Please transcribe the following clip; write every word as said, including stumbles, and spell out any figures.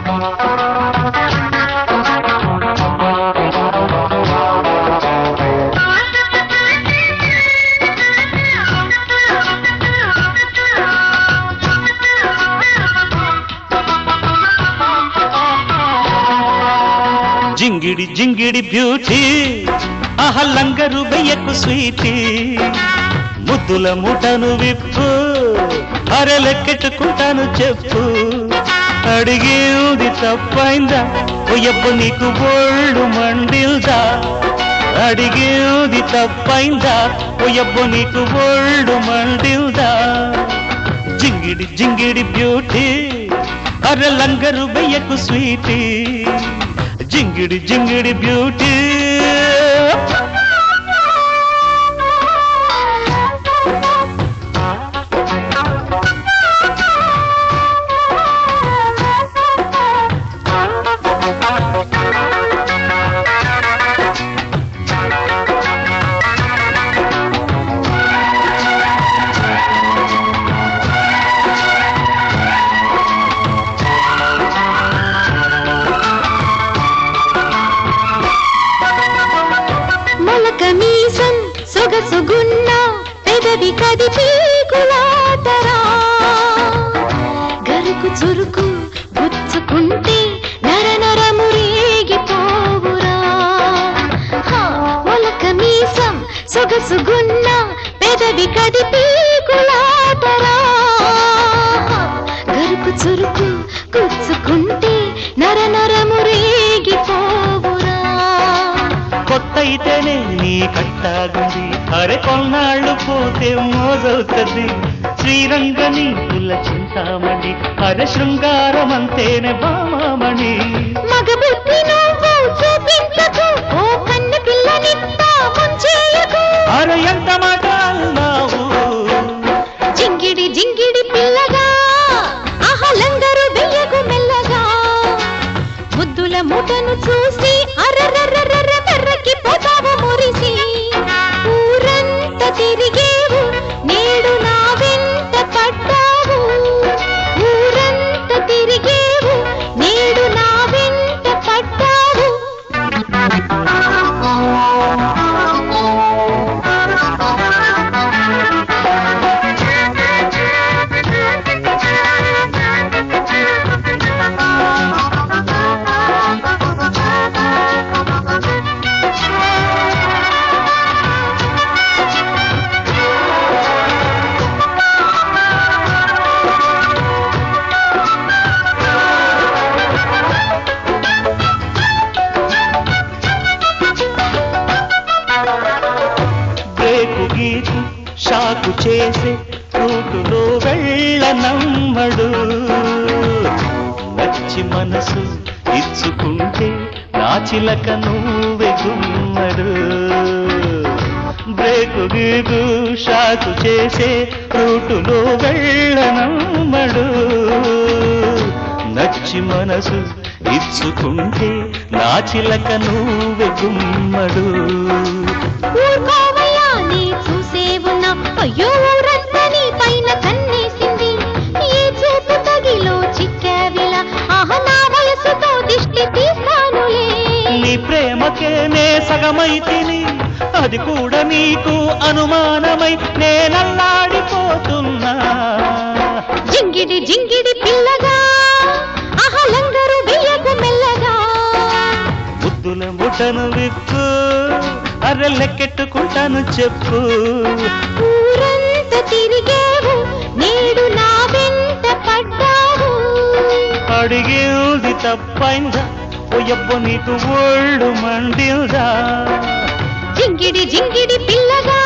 జింగిడి జింగిడి beauty ఆహల్లంగరు వెయ్యకు Sweety ముద్దుల ముఠను విప్పు అరలెక్కెట్టుకుంటాను చెప్పు అడిగేది తప్పైందా ఒయ్యబ్బు నీకు ఒళ్ళు మండిల్దా అడిగేది తప్పైందా ఒయ్యబ్బు నీకు ఒళ్ళు మండిల్దా జింగిడి జింగిడి బ్యూటీ అరలంగరు వెయ్యకు స్వీటీ జింగిడి జింగిడి బ్యూటీ కమీసం సొగసుగున్న పెదవి కదిపి కులాటరా గరుకు చురుకు గుచ్చుకుంటే నర నరము రేగిపోవురా మొల కమీసం సొగసుగున్న పెదవి కదిపి కులాటరా గరుకు చురుకు గుచ్చుకుంటే నర నరము రేగిపోవురా కొత్తైతేనే నీ కట్టాగుంది అరే కొన్నాళ్ళు పోతే మోజవుతుంది శ్రీరంగని పుల్ల చింతామణి అరే శృంగారం అంతేనే బామామణి మగ బుద్ధి నువ్వు చూపించకు ఓ కన్న పిల్లనింతా ముంచేయకు అరే ఎంత మాట అన్నావు జింగిడి జింగిడి పిల్లగా ఆహలందరూ వెయ్యకు మెల్లగా ముద్దుల ముఠను చూసి అర్రర్రర్రర్ర మెర్రకి పోతావు మురిసి ఊరంతా తిరిగేవు నేడు నా వెంట పడ్డావు ఊరంతా తిరిగేవు నేడు నా వెంట పడ్డావు గీకు షాకు చేసే రూటులో వెళ్ళనమ్మడు నచ్చి మనసు ఇచ్చుకుంటే నా చిలక నువ్వే గుమ్మడు బ్రేకు గీకు షాకు చేసే రూటులో వెళ్ళనమ్మడు నచ్చి మనసు ఇచ్చుకుంటే నా చిలక నువ్వే గుమ్మడు అయ్యో ఊరంతని పైన కన్నేసింది ఏ చూపు తగిలో చిక్కావిలా ఆహ నా వయసుతో దిష్టి తీస్తానులే నీ ప్రేమకే నే సగమైతిని అది కూడా నీకు అనుమానమై నేనల్లాడిపోతున్నా జింగిడి జింగిడి పిల్లగా ఆహలందరూ వెయ్యకు మెల్లగా ముద్దుల ముఠను విప్పు అర్రలెక్కెట్టుకుంటాను చెప్పు ఊరంతా తిరిగేవు నేడు నా వెంట పడ్డావు అడిగేది తప్పైందా ఓయబ్బ నీకు ఒళ్ళు మండిల్దా జింగిడి జింగిడి పిల్లగా